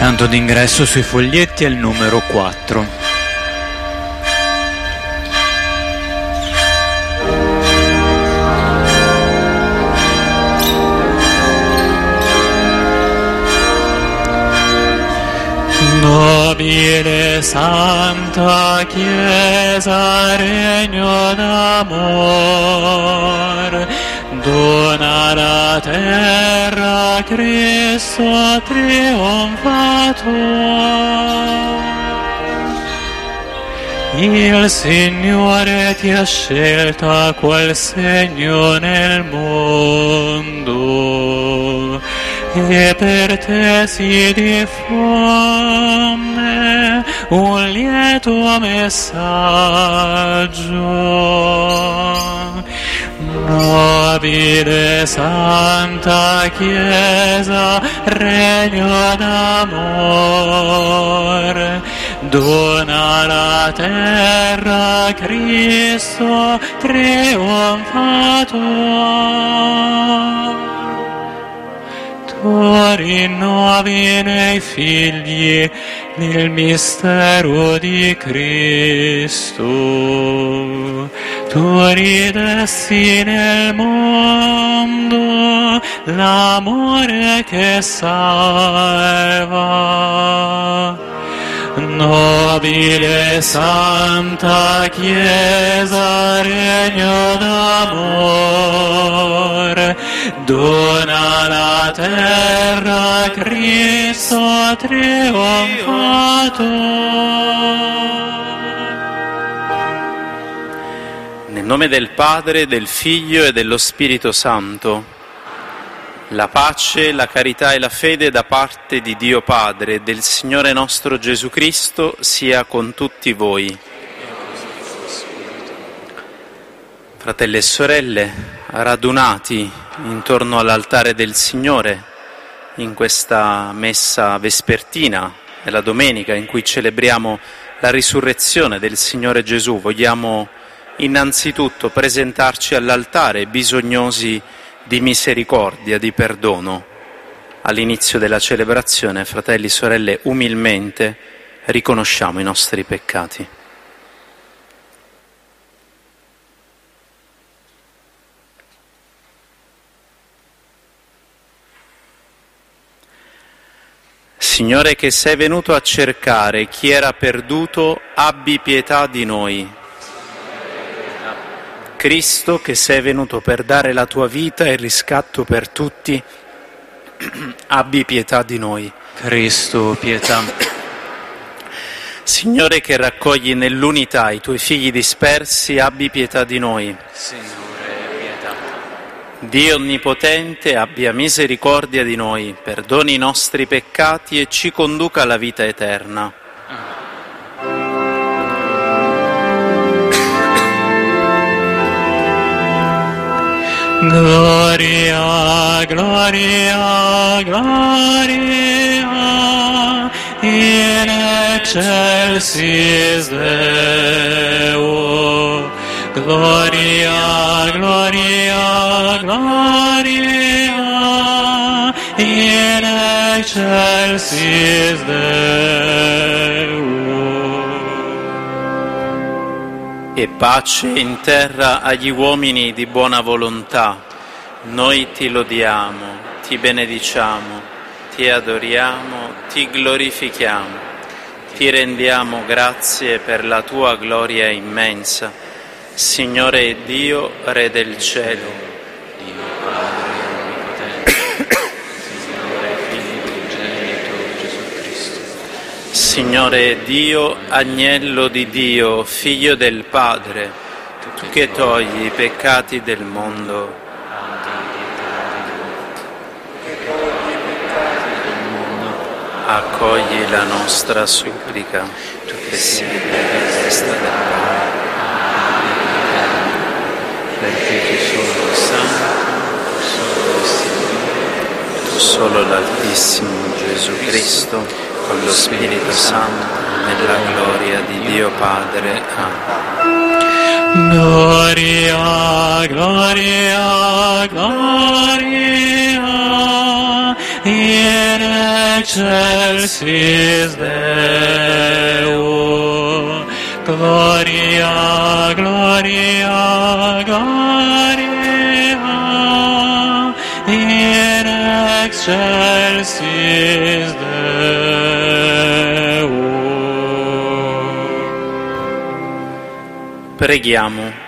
Tanto d'ingresso sui foglietti è il numero 4. Nobile Santa Chiesa, regno d'amor, dona la terra Cristo trionfator. Il Signore ti ha scelta qual segno nel mondo, e per te si diffonde un lieto messaggio. Nobile Santa Chiesa, regno d'amor, dona la terra Cristo trionfator. Tu rinnovi nei figli nel mistero di Cristo, tu ridesti nel mondo l'amore che salva. Nobile Santa Chiesa, regno d'amor, dona la terra Cristo trionfator. Nel nome del Padre, del Figlio e dello Spirito Santo. La pace, la carità e la fede da parte di Dio Padre e del Signore nostro Gesù Cristo sia con tutti voi. Fratelli e sorelle, radunati intorno all'altare del Signore in questa messa vespertina e la domenica in cui celebriamo la risurrezione del Signore Gesù, vogliamo innanzitutto presentarci all'altare bisognosi di misericordia, di perdono. All'inizio della celebrazione, fratelli e sorelle, umilmente riconosciamo i nostri peccati. Signore, che sei venuto a cercare chi era perduto, abbi pietà di noi. Cristo, che sei venuto per dare la tua vita e il riscatto per tutti, abbi pietà di noi. Cristo, pietà. Signore, che raccogli nell'unità i tuoi figli dispersi, abbi pietà di noi. Signore, pietà. Dio Onnipotente, abbia misericordia di noi, perdoni i nostri peccati e ci conduca alla vita eterna. Gloria, gloria, gloria, in excelsis Deo. Gloria, gloria, gloria, in excelsis Deo. E pace in terra agli uomini di buona volontà. Noi ti lodiamo, ti benediciamo, ti adoriamo, ti glorifichiamo. Ti rendiamo grazie per la tua gloria immensa. Signore Dio, Re del cielo, Dio Padre Onnipotente, Signore Figlio unigenito Gesù Cristo. Signore Dio, Agnello di Dio, Figlio del Padre, tu che togli i peccati del mondo, accogli la nostra supplica, tu che siedi alla destra del Padre, Perché tu solo Santo, solo Signore, tu solo l'Altissimo Gesù Cristo, con lo Spirito Santo, nella gloria di Dio Padre. Amen. Gloria, gloria, gloria, in excelsis Deo, gloria, gloria, gloria, in excelsis Deo. Preghiamo.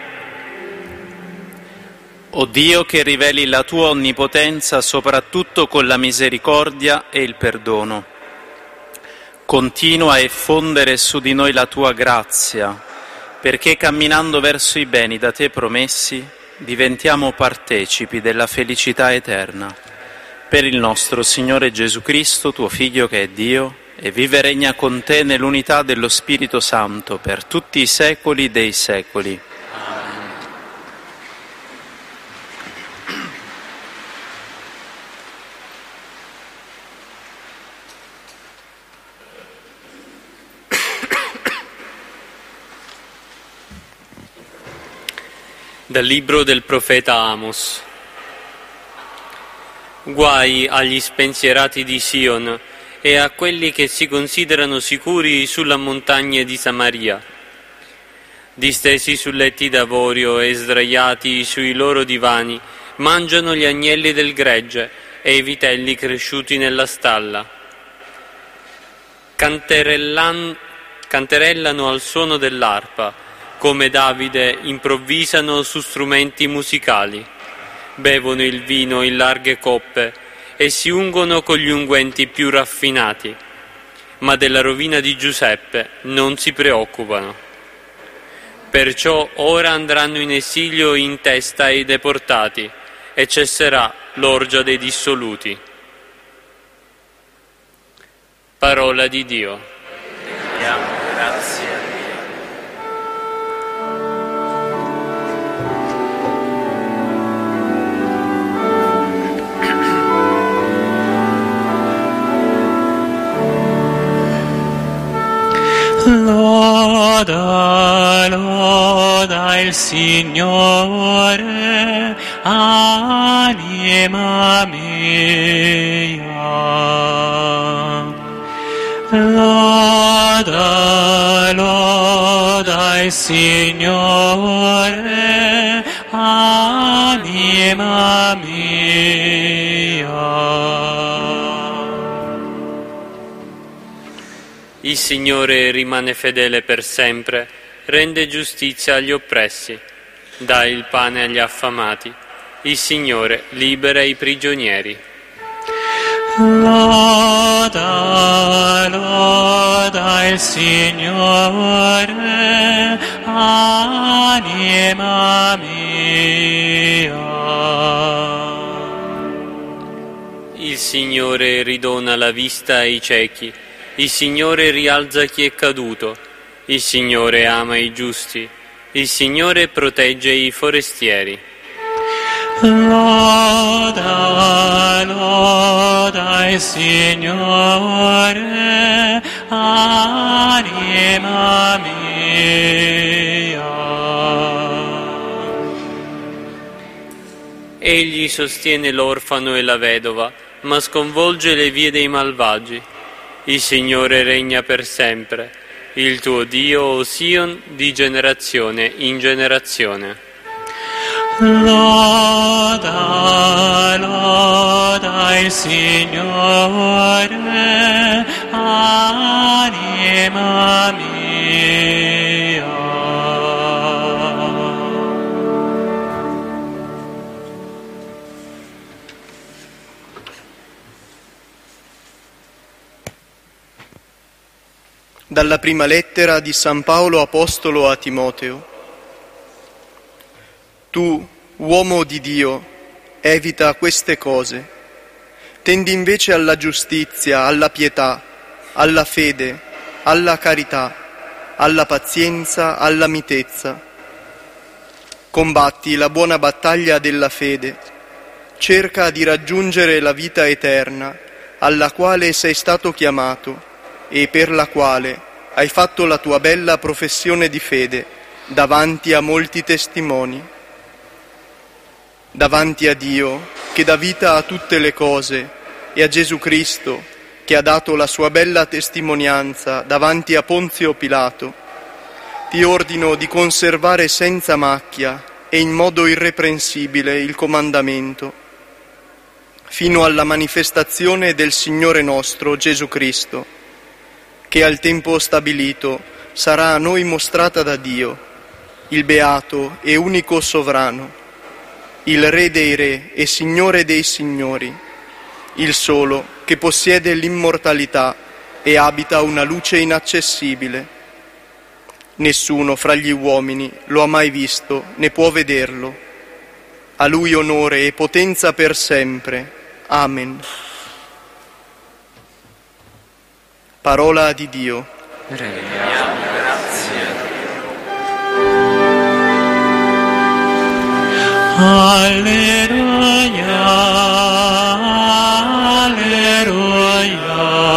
O Dio, che riveli la tua onnipotenza soprattutto con la misericordia e il perdono, continua a effondere su di noi la tua grazia, perché camminando verso i beni da te promessi diventiamo partecipi della felicità eterna. Per il nostro Signore Gesù Cristo, tuo Figlio che è Dio, e vive e regna con te nell'unità dello Spirito Santo per tutti i secoli dei secoli. Dal libro del profeta Amos. Guai agli spensierati di Sion e a quelli che si considerano sicuri sulla montagna di Samaria, distesi su letti d'avorio e sdraiati sui loro divani, mangiano gli agnelli del gregge e i vitelli cresciuti nella stalla. Canterellano al suono dell'arpa, come Davide improvvisano su strumenti musicali, bevono il vino in larghe coppe e si ungono con gli unguenti più raffinati, ma della rovina di Giuseppe non si preoccupano. Perciò ora andranno in esilio in testa ai deportati e cesserà l'orgia dei dissoluti. Parola di Dio. Diamo grazie a Dio. Loda, loda il Signore, anima mia. Loda, loda il Signore, anima mia. Il Signore rimane fedele per sempre, rende giustizia agli oppressi, dà il pane agli affamati. Il Signore libera i prigionieri. Loda, loda il Signore, anima mia. Il Signore ridona la vista ai ciechi. Il Signore rialza chi è caduto, il Signore ama i giusti, il Signore protegge i forestieri. Loda, loda il Signore, anima mia. Egli sostiene l'orfano e la vedova, ma sconvolge le vie dei malvagi. Il Signore regna per sempre, il tuo Dio, o Sion, di generazione in generazione. Loda, loda il Signore, anima mia. Dalla prima lettera di San Paolo Apostolo a Timoteo. Tu, uomo di Dio, evita queste cose. Tendi invece alla giustizia, alla pietà, alla fede, alla carità, alla pazienza, alla mitezza. Combatti la buona battaglia della fede. Cerca di raggiungere la vita eterna, alla quale sei stato chiamato e per la quale hai fatto la tua bella professione di fede davanti a molti testimoni. Davanti a Dio, che dà vita a tutte le cose, e a Gesù Cristo, che ha dato la sua bella testimonianza davanti a Ponzio Pilato, ti ordino di conservare senza macchia e in modo irreprensibile il comandamento, fino alla manifestazione del Signore nostro Gesù Cristo, che al tempo stabilito sarà a noi mostrata da Dio, il beato e unico sovrano, il Re dei Re e Signore dei Signori, il solo che possiede l'immortalità e abita una luce inaccessibile. Nessuno fra gli uomini lo ha mai visto né può vederlo. A Lui onore e potenza per sempre. Amen. Parola di Dio. Rendiamo grazie. Alleluia, alleluia,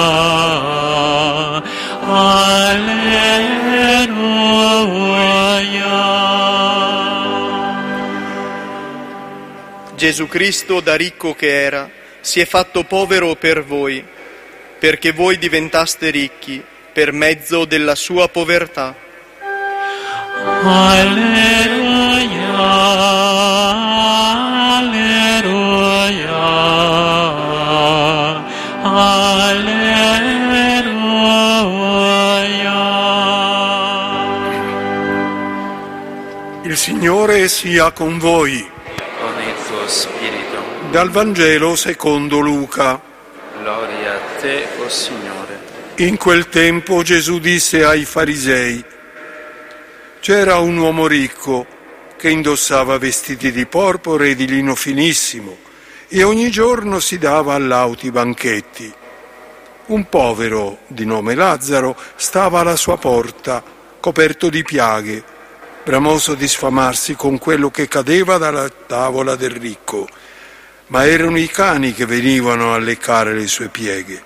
alleluia. Gesù Cristo, da ricco che era, si è fatto povero per voi, perché voi diventaste ricchi per mezzo della sua povertà. Alleluia, alleluia, alleluia. Il Signore sia con voi. Con il tuo spirito. Dal Vangelo secondo Luca. Gloria a te, o Signore. In quel tempo Gesù disse ai farisei: c'era un uomo ricco che indossava vestiti di porpora e di lino finissimo e ogni giorno si dava a lauti banchetti. Un povero di nome Lazzaro stava alla sua porta, coperto di piaghe, bramoso di sfamarsi con quello che cadeva dalla tavola del ricco, ma erano i cani che venivano a leccare le sue piaghe.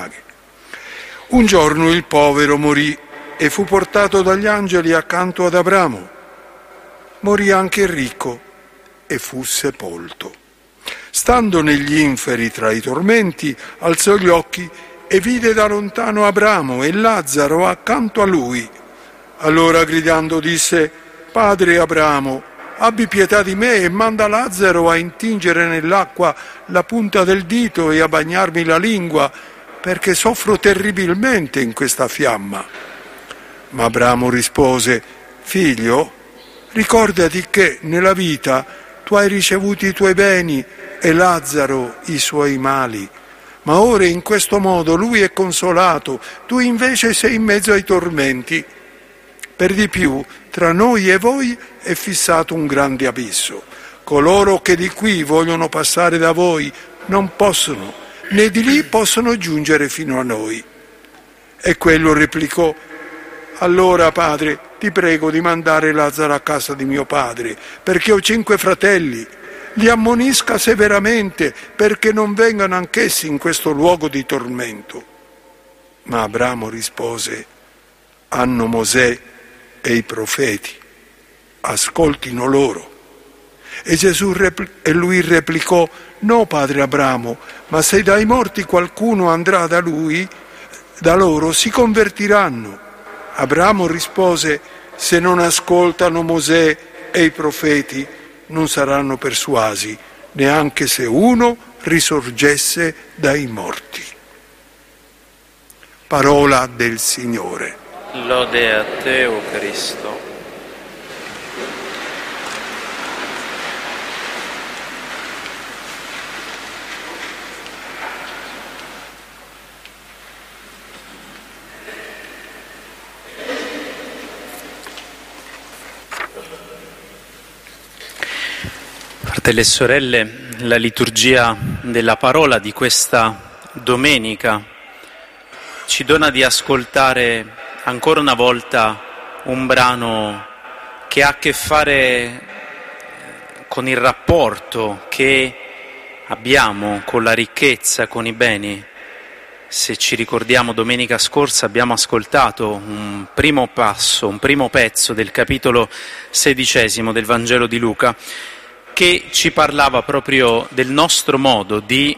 Un giorno il povero morì e fu portato dagli angeli accanto ad Abramo. Morì anche il ricco e fu sepolto. Stando negli inferi tra i tormenti, alzò gli occhi e vide da lontano Abramo e Lazzaro accanto a lui. Allora gridando disse: Padre Abramo, abbi pietà di me e manda Lazzaro a intingere nell'acqua la punta del dito e a bagnarmi la lingua, perché soffro terribilmente in questa fiamma. Ma Abramo rispose: Figlio, ricordati che nella vita tu hai ricevuto i tuoi beni e Lazzaro i suoi mali, ma ora in questo modo lui è consolato, tu invece sei in mezzo ai tormenti. Per di più, tra noi e voi è fissato un grande abisso. Coloro che di qui vogliono passare da voi non possono, né di lì possono giungere fino a noi. E quello replicò: Allora, padre, ti prego di mandare Lazzaro a casa di mio padre, perché ho 5 fratelli. Li ammonisca severamente, perché non vengano anch'essi in questo luogo di tormento. Ma Abramo rispose: Hanno Mosè e i profeti, ascoltino loro. E lui replicò: No, padre Abramo, ma se dai morti qualcuno andrà da lui, da loro si convertiranno. Abramo rispose: se non ascoltano Mosè e i profeti, non saranno persuasi, neanche se uno risorgesse dai morti. Parola del Signore. Lode a te, o Cristo. Fratelli e sorelle, la liturgia della parola di questa domenica ci dona di ascoltare ancora una volta un brano che ha a che fare con il rapporto che abbiamo con la ricchezza, con i beni. Se ci ricordiamo, domenica scorsa abbiamo ascoltato un primo pezzo del capitolo 16 del Vangelo di Luca, che ci parlava proprio del nostro modo di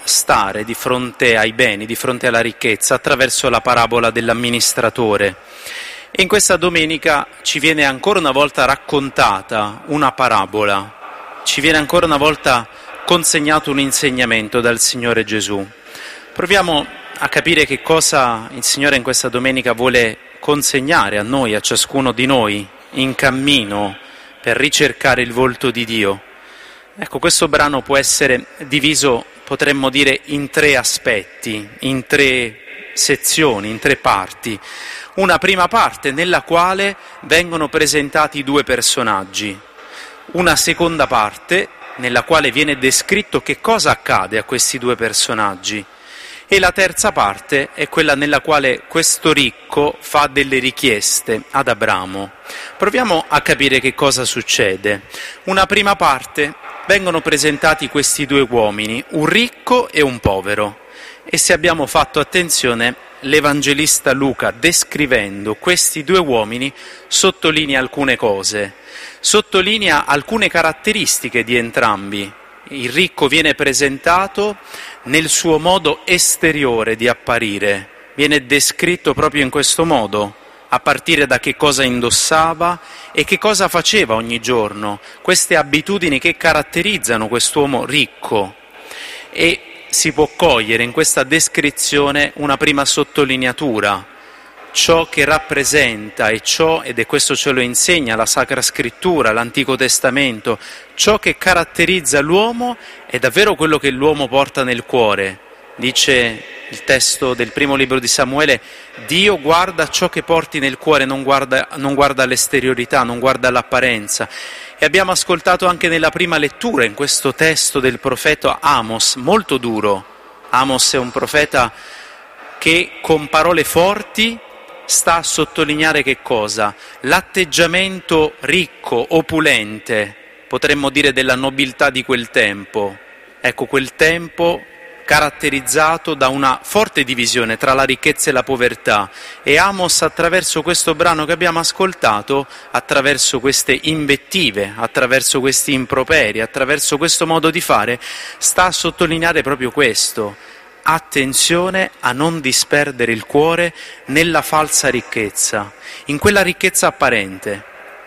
stare di fronte ai beni, di fronte alla ricchezza, attraverso la parabola dell'amministratore. E in questa domenica ci viene ancora una volta raccontata una parabola, ci viene ancora una volta consegnato un insegnamento dal Signore Gesù. Proviamo a capire che cosa il Signore in questa domenica vuole consegnare a noi, a ciascuno di noi, in cammino per ricercare il volto di Dio. Ecco, questo brano può essere diviso, potremmo dire, in 3 aspetti, in 3 sezioni, in 3 parti. Una prima parte nella quale vengono presentati 2 personaggi, una seconda parte nella quale viene descritto che cosa accade a questi 2 personaggi, e la terza parte è quella nella quale questo ricco fa delle richieste ad Abramo. Proviamo a capire che cosa succede. Una prima parte, vengono presentati questi 2 uomini, un ricco e un povero, e se abbiamo fatto attenzione, l'Evangelista Luca, descrivendo questi 2 uomini, sottolinea alcune cose, sottolinea alcune caratteristiche di entrambi. Il ricco viene presentato nel suo modo esteriore di apparire, viene descritto proprio in questo modo, a partire da che cosa indossava e che cosa faceva ogni giorno, queste abitudini che caratterizzano quest'uomo ricco. E si può cogliere in questa descrizione una prima sottolineatura, ciò che rappresenta ed è questo ce lo insegna la Sacra Scrittura, l'Antico Testamento, ciò che caratterizza l'uomo è davvero quello che l'uomo porta nel cuore. Dice il testo del primo libro di Samuele, Dio guarda ciò che porti nel cuore, non guarda l'esteriorità, non guarda l'apparenza. E abbiamo ascoltato anche nella prima lettura, in questo testo del profeta Amos, molto duro. Amos è un profeta che con parole forti sta a sottolineare che cosa? L'atteggiamento ricco, opulente, potremmo dire della nobiltà di quel tempo. Ecco, quel tempo caratterizzato da una forte divisione tra la ricchezza e la povertà. E Amos, attraverso questo brano che abbiamo ascoltato, attraverso queste invettive, attraverso questi improperi, attraverso questo modo di fare, sta a sottolineare proprio questo. Attenzione a non disperdere il cuore nella falsa ricchezza, in quella ricchezza apparente.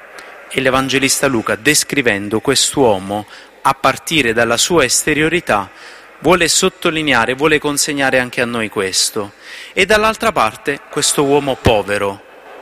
E l'Evangelista Luca, descrivendo quest'uomo a partire dalla sua esteriorità, vuole sottolineare, vuole consegnare anche a noi questo. E dall'altra parte questo uomo povero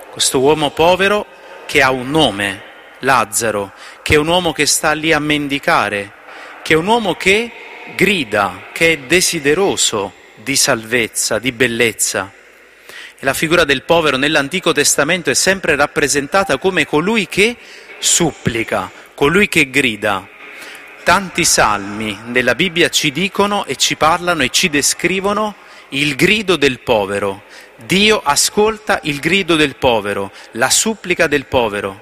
che ha un nome, Lazzaro, che è un uomo che sta lì a mendicare, che è un uomo che grida, che è desideroso di salvezza, di bellezza. E la figura del povero nell'Antico Testamento è sempre rappresentata come colui che supplica, colui che grida. Tanti salmi della Bibbia ci dicono e ci parlano e ci descrivono il grido del povero. Dio ascolta il grido del povero, la supplica del povero.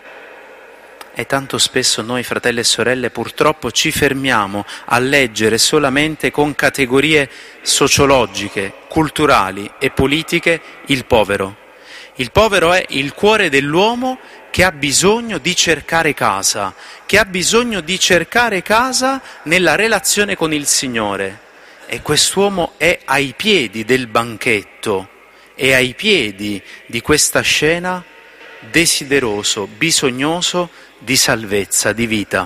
E tanto spesso noi, fratelli e sorelle, purtroppo ci fermiamo a leggere solamente con categorie sociologiche, culturali e politiche il povero. Il povero è il cuore dell'uomo che ha bisogno di cercare casa, che ha bisogno di cercare casa nella relazione con il Signore. E quest'uomo è ai piedi del banchetto, è ai piedi di questa scena desideroso, bisognoso di salvezza, di vita.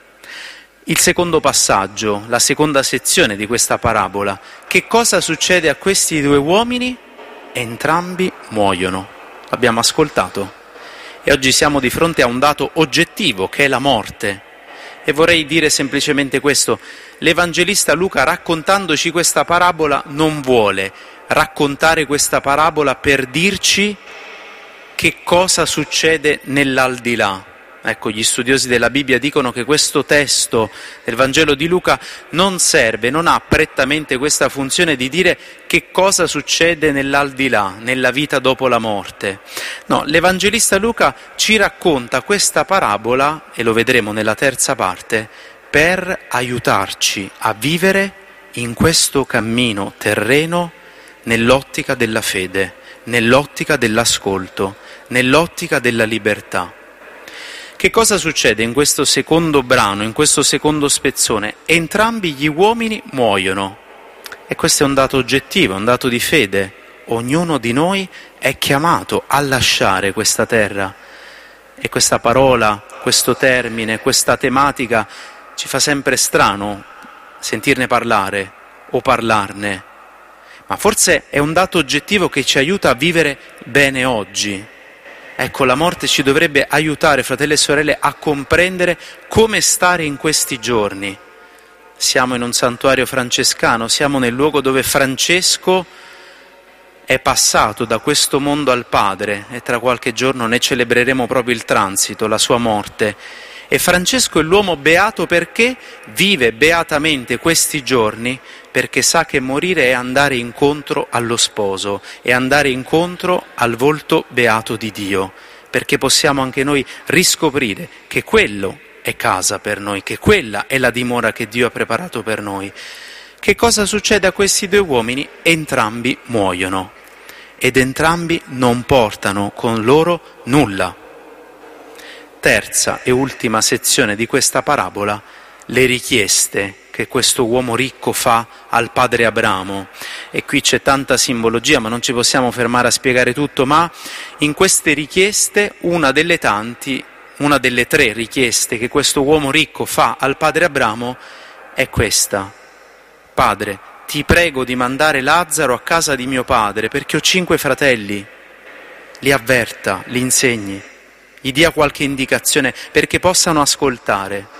Il secondo passaggio, la seconda sezione di questa parabola, che cosa succede a questi 2 uomini? Entrambi muoiono. L'abbiamo ascoltato. E oggi siamo di fronte a un dato oggettivo, che è la morte. E vorrei dire semplicemente questo: l'Evangelista Luca, raccontandoci questa parabola, non vuole raccontare questa parabola per dirci che cosa succede nell'aldilà. Ecco, gli studiosi della Bibbia dicono che questo testo del Vangelo di Luca non serve, non ha prettamente questa funzione di dire che cosa succede nell'aldilà, nella vita dopo la morte. No, l'Evangelista Luca ci racconta questa parabola, e lo vedremo nella terza parte, per aiutarci a vivere in questo cammino terreno nell'ottica della fede, nell'ottica dell'ascolto, nell'ottica della libertà. Che cosa succede in questo secondo brano, in questo secondo spezzone? Entrambi gli uomini muoiono. E questo è un dato oggettivo, un dato di fede. Ognuno di noi è chiamato a lasciare questa terra. E questa parola, questo termine, questa tematica ci fa sempre strano sentirne parlare o parlarne. Ma forse è un dato oggettivo che ci aiuta a vivere bene oggi. Ecco, la morte ci dovrebbe aiutare, fratelli e sorelle, a comprendere come stare in questi giorni. Siamo in un santuario francescano, siamo nel luogo dove Francesco è passato da questo mondo al Padre e tra qualche giorno ne celebreremo proprio il transito, la sua morte. E Francesco è l'uomo beato perché vive beatamente questi giorni, perché sa che morire è andare incontro allo sposo, è andare incontro al volto beato di Dio, perché possiamo anche noi riscoprire che quello è casa per noi, che quella è la dimora che Dio ha preparato per noi. Che cosa succede a questi due uomini? Entrambi muoiono ed entrambi non portano con loro nulla. Terza e ultima sezione di questa parabola, le richieste che questo uomo ricco fa al padre Abramo. E qui c'è tanta simbologia, ma non ci possiamo fermare a spiegare tutto, ma in queste richieste una delle tre richieste che questo uomo ricco fa al padre Abramo è questa: Padre, ti prego di mandare Lazzaro a casa di mio padre, perché ho 5 fratelli. Li avverta, li insegni, gli dia qualche indicazione perché possano ascoltare.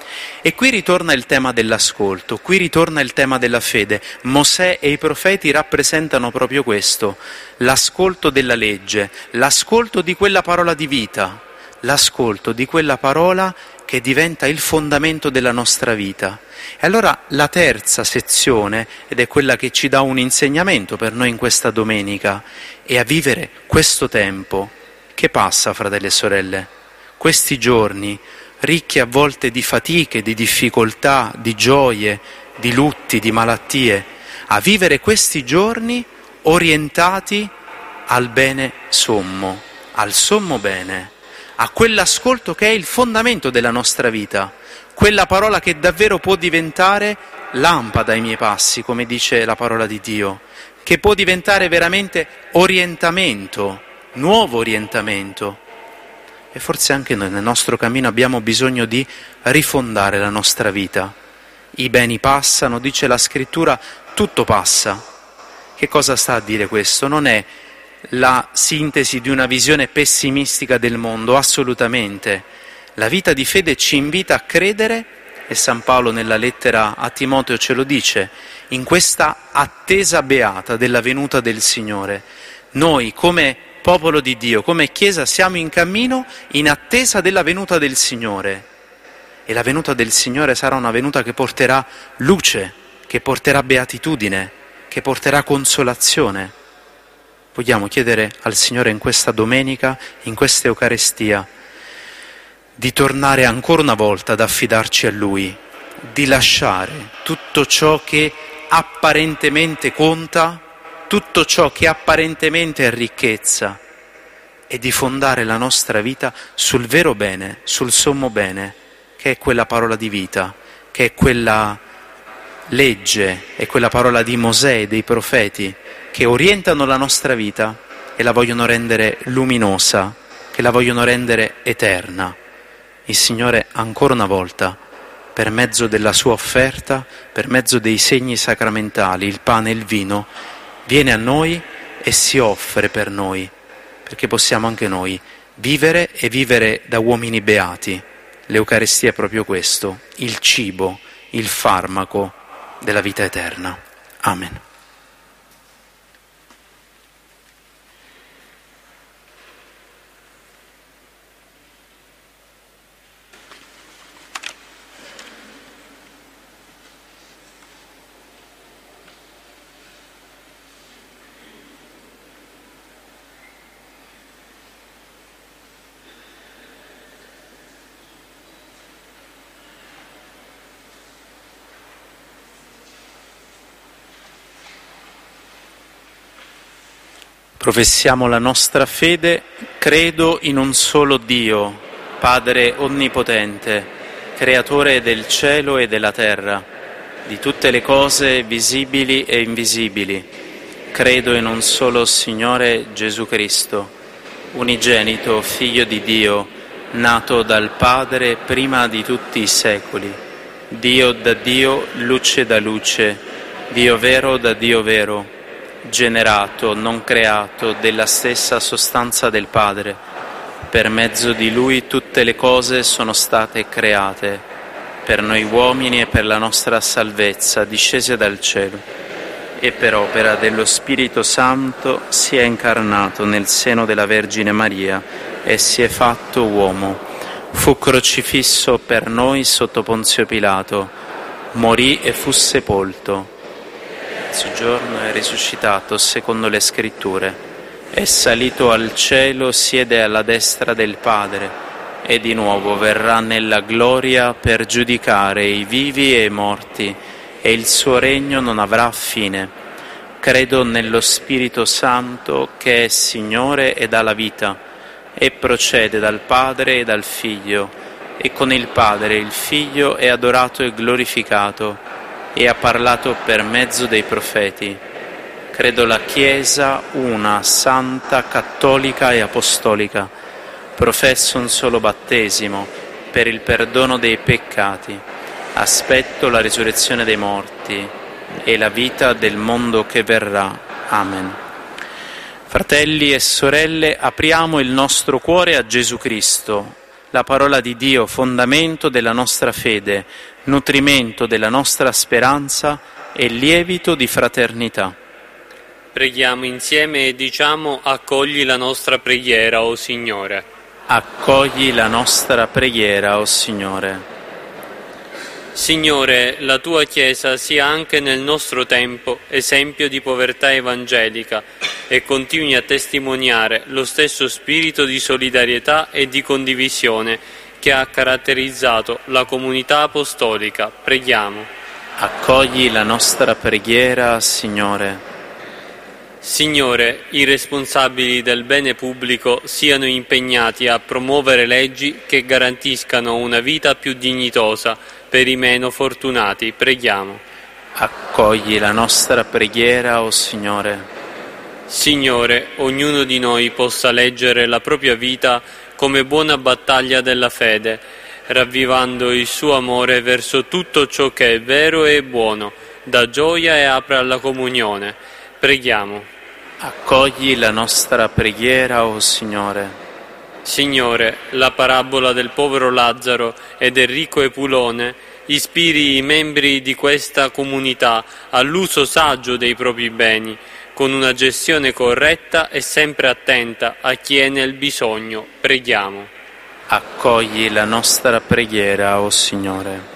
E qui ritorna il tema dell'ascolto, qui ritorna il tema della fede. Mosè e i profeti rappresentano proprio questo: l'ascolto della legge, l'ascolto di quella parola di vita, l'ascolto di quella parola che diventa il fondamento della nostra vita. E allora la terza sezione, ed è quella che ci dà un insegnamento per noi in questa domenica, è a vivere questo tempo che passa, fratelli e sorelle, questi giorni ricchi a volte di fatiche, di difficoltà, di gioie, di lutti, di malattie, a vivere questi giorni orientati al bene sommo, al sommo bene, a quell'ascolto che è il fondamento della nostra vita, quella parola che davvero può diventare lampada ai miei passi, come dice la parola di Dio, che può diventare veramente orientamento, nuovo orientamento. E forse anche noi nel nostro cammino abbiamo bisogno di rifondare la nostra vita. I beni passano, dice la Scrittura, tutto passa. Che cosa sta a dire questo? Non è la sintesi di una visione pessimistica del mondo, assolutamente. La vita di fede ci invita a credere, e San Paolo nella lettera a Timoteo ce lo dice, in questa attesa beata della venuta del Signore. Noi come popolo di Dio, come Chiesa, siamo in cammino in attesa della venuta del Signore. E la venuta del Signore sarà una venuta che porterà luce, che porterà beatitudine, che porterà consolazione. Vogliamo chiedere al Signore in questa domenica, in questa Eucaristia, di tornare ancora una volta ad affidarci a Lui, di lasciare tutto ciò che apparentemente conta, tutto ciò che apparentemente è ricchezza, e di fondare la nostra vita sul vero bene, sul sommo bene, che è quella parola di vita, che è quella legge, è quella parola di Mosè e dei profeti, che orientano la nostra vita e la vogliono rendere luminosa, che la vogliono rendere eterna. Il Signore ancora una volta, per mezzo della sua offerta, per mezzo dei segni sacramentali, il pane e il vino, viene a noi e si offre per noi, perché possiamo anche noi vivere e vivere da uomini beati. L'Eucaristia è proprio questo, il cibo, il farmaco della vita eterna. Amen. Professiamo la nostra fede, credo in un solo Dio, Padre Onnipotente, Creatore del cielo e della terra, di tutte le cose visibili e invisibili. Credo in un solo Signore Gesù Cristo, unigenito Figlio di Dio, nato dal Padre prima di tutti i secoli, Dio da Dio, luce da luce, Dio vero da Dio vero, generato, non creato, della stessa sostanza del Padre. Per mezzo di Lui tutte le cose sono state create, per noi uomini e per la nostra salvezza, discese dal cielo, e per opera dello Spirito Santo si è incarnato nel seno della Vergine Maria e si è fatto uomo. Fu crocifisso per noi sotto Ponzio Pilato, morì e fu sepolto. Il terzo giorno è risuscitato secondo le Scritture, è salito al cielo, siede alla destra del Padre e di nuovo verrà nella gloria per giudicare i vivi e i morti, e il suo regno non avrà fine. Credo nello Spirito Santo che è Signore e dà la vita, e procede dal Padre e dal Figlio, e con il Padre il Figlio è adorato e glorificato, e ha parlato per mezzo dei profeti. Credo la Chiesa una, santa, cattolica e apostolica. Professo un solo battesimo per il perdono dei peccati. Aspetto la risurrezione dei morti e la vita del mondo che verrà. Amen. Fratelli e sorelle, apriamo il nostro cuore a Gesù Cristo, la parola di Dio, fondamento della nostra fede, nutrimento della nostra speranza e lievito di fraternità. Preghiamo insieme e diciamo: accogli la nostra preghiera, o Signore. Accogli la nostra preghiera, o Signore. Signore, la Tua Chiesa sia anche nel nostro tempo esempio di povertà evangelica e continui a testimoniare lo stesso spirito di solidarietà e di condivisione che ha caratterizzato la comunità apostolica. Preghiamo. Accogli la nostra preghiera, Signore. Signore, i responsabili del bene pubblico siano impegnati a promuovere leggi che garantiscano una vita più dignitosa per i meno fortunati. Preghiamo. Accogli la nostra preghiera, o Signore. Signore, ognuno di noi possa leggere la propria vita come buona battaglia della fede, ravvivando il suo amore verso tutto ciò che è vero e buono, dà gioia e apre alla comunione. Preghiamo. Accogli la nostra preghiera, o Signore. Signore, la parabola del povero Lazzaro e del ricco Epulone ispiri i membri di questa comunità all'uso saggio dei propri beni, con una gestione corretta e sempre attenta a chi è nel bisogno. Preghiamo. Accogli la nostra preghiera, o Signore.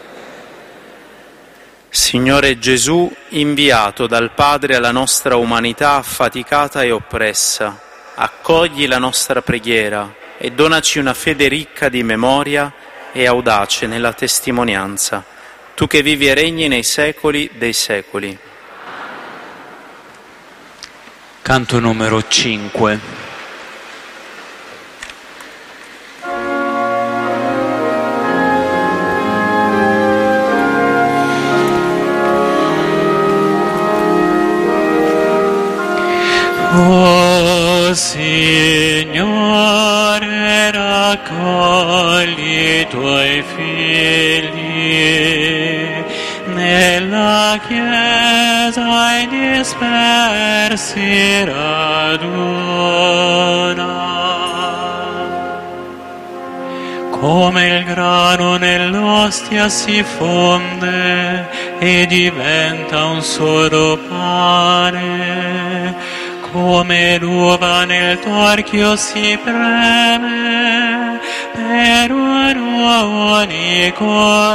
Signore Gesù, inviato dal Padre alla nostra umanità affaticata e oppressa, accogli la nostra preghiera e donaci una fede ricca di memoria e audace nella testimonianza, tu che vivi e regni nei secoli dei secoli. Canto numero 5. O Signore, raccogli i tuoi figli nella Chiesa e dispersi raduna. Come il grano nell'ostia si fonde e diventa un solo pane, come l'uva nel torchio si preme per un unico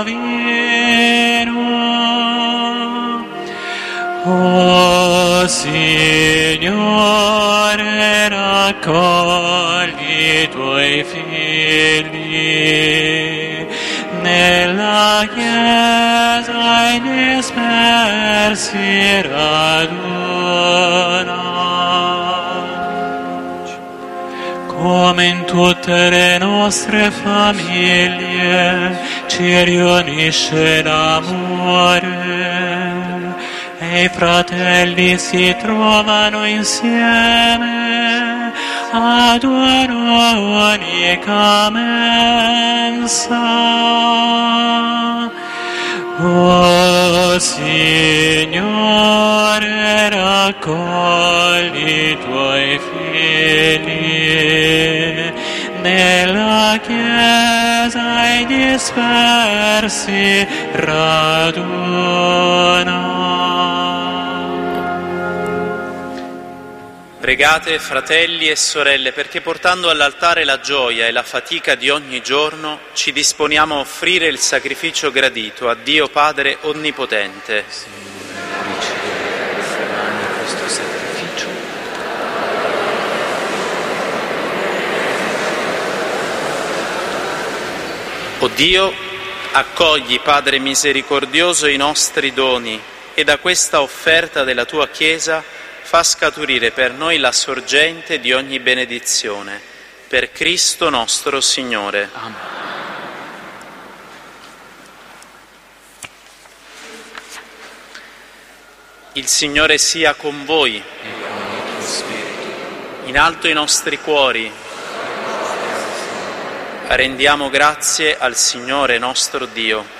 vino. O Signore, raccogli i tuoi figli nella Chiesa e dispersi raduna. Come in tutte le nostre famiglie ci riunisce l'amore e i fratelli si trovano insieme ad una unica mensa. O Signore, raccogli i tuoi figli nella Chiesa e dispersi raduna. Pregate, fratelli e sorelle, perché portando all'altare la gioia e la fatica di ogni giorno, ci disponiamo a offrire il sacrificio gradito a Dio Padre Onnipotente. Questo sacrificio. O Dio, accogli, Padre misericordioso, i nostri doni e da questa offerta della tua Chiesa fa scaturire per noi la sorgente di ogni benedizione. Per Cristo nostro Signore. Amen. Il Signore sia con voi. E con il tuo spirito. In alto i nostri cuori. Rendiamo grazie al Signore nostro Dio.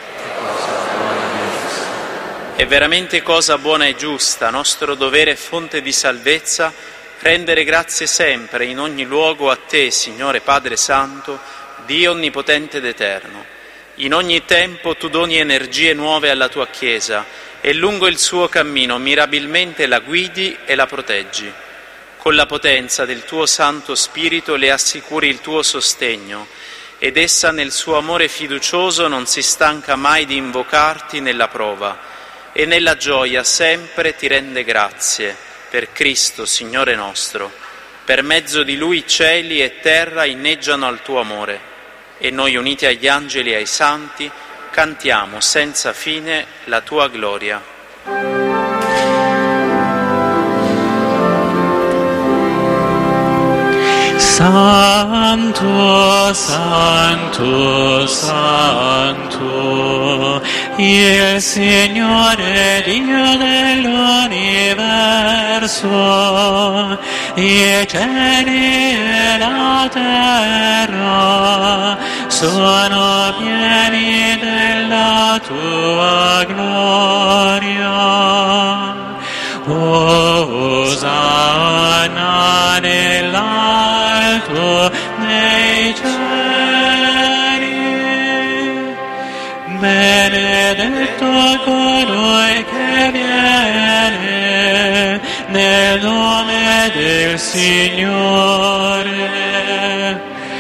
È veramente cosa buona e giusta, nostro dovere e fonte di salvezza, rendere grazie sempre, in ogni luogo, a Te, Signore Padre Santo, Dio Onnipotente ed Eterno. In ogni tempo Tu doni energie nuove alla Tua Chiesa e lungo il suo cammino mirabilmente la guidi e la proteggi. Con la potenza del Tuo Santo Spirito le assicuri il Tuo sostegno ed essa nel suo amore fiducioso non si stanca mai di invocarti nella prova e nella gioia sempre ti rende grazie, per Cristo, Signore nostro. Per mezzo di Lui cieli e terra inneggiano al tuo amore, e noi uniti agli angeli e ai santi cantiamo senza fine la tua gloria. Santo, Santo, Santo, il Signore Dio dell'universo, i cieli e la terra sono pieni della tua gloria. Osanna nell'alto nei cieli, benedetto colui che viene nel nome del Signore.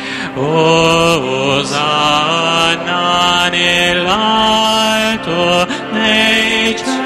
Osanna nell'alto nei cieli.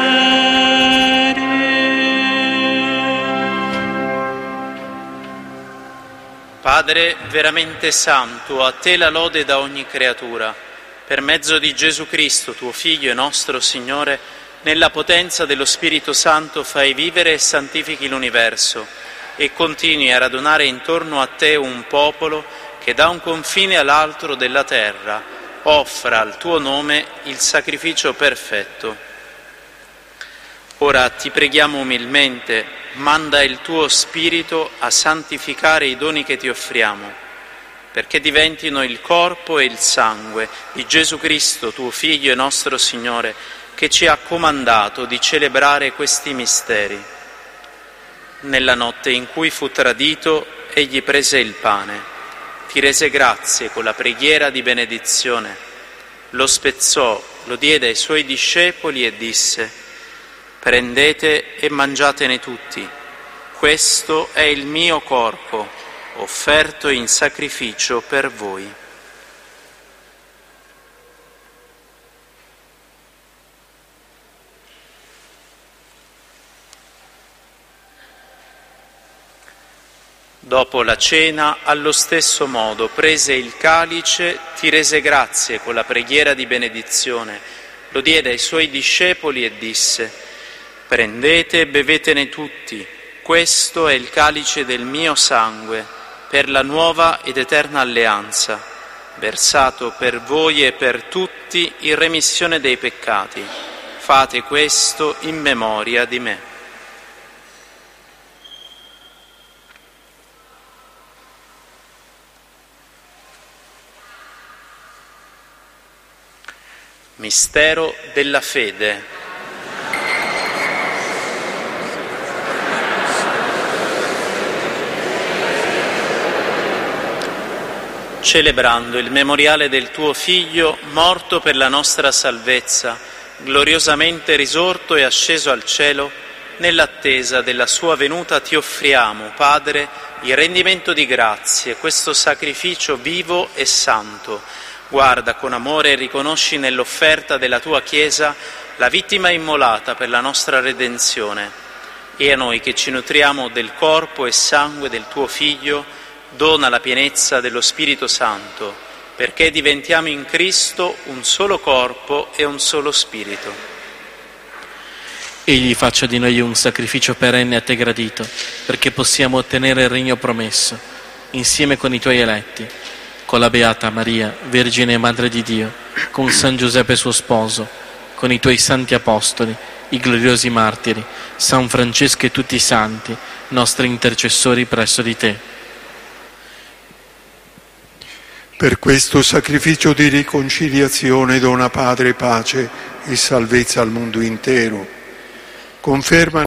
Padre veramente santo, a te la lode da ogni creatura. Per mezzo di Gesù Cristo, tuo Figlio e nostro Signore, nella potenza dello Spirito Santo fai vivere e santifichi l'universo e continui a radunare intorno a te un popolo che da un confine all'altro della terra offra al tuo nome il sacrificio perfetto. Ora ti preghiamo umilmente, manda il tuo Spirito a santificare i doni che ti offriamo, perché diventino il corpo e il sangue di Gesù Cristo, tuo Figlio e nostro Signore, che ci ha comandato di celebrare questi misteri. Nella notte in cui fu tradito, egli prese il pane, ti rese grazie con la preghiera di benedizione, lo spezzò, lo diede ai suoi discepoli e disse: prendete e mangiatene tutti, questo è il mio corpo, offerto in sacrificio per voi. Dopo la cena, allo stesso modo, prese il calice, ti rese grazie con la preghiera di benedizione, lo diede ai suoi discepoli e disse: prendete e bevetene tutti, questo è il calice del mio sangue, per la nuova ed eterna alleanza, versato per voi e per tutti in remissione dei peccati. Fate questo in memoria di me. Mistero della fede. Celebrando il memoriale del tuo Figlio, morto per la nostra salvezza, gloriosamente risorto e asceso al cielo, nell'attesa della sua venuta ti offriamo, Padre, il rendimento di grazie, questo sacrificio vivo e santo. Guarda con amore e riconosci nell'offerta della tua Chiesa la vittima immolata per la nostra redenzione. E a noi che ci nutriamo del corpo e sangue del tuo Figlio, dona la pienezza dello Spirito Santo, perché diventiamo in Cristo un solo corpo e un solo Spirito. Egli faccia di noi un sacrificio perenne a te gradito, perché possiamo ottenere il regno promesso, insieme con i tuoi eletti, con la Beata Maria, Vergine e Madre di Dio, con San Giuseppe suo sposo, con i tuoi santi apostoli, i gloriosi martiri, San Francesco e tutti i santi, nostri intercessori presso di te. Per questo sacrificio di riconciliazione dona, Padre, pace e salvezza al mondo intero. Conferma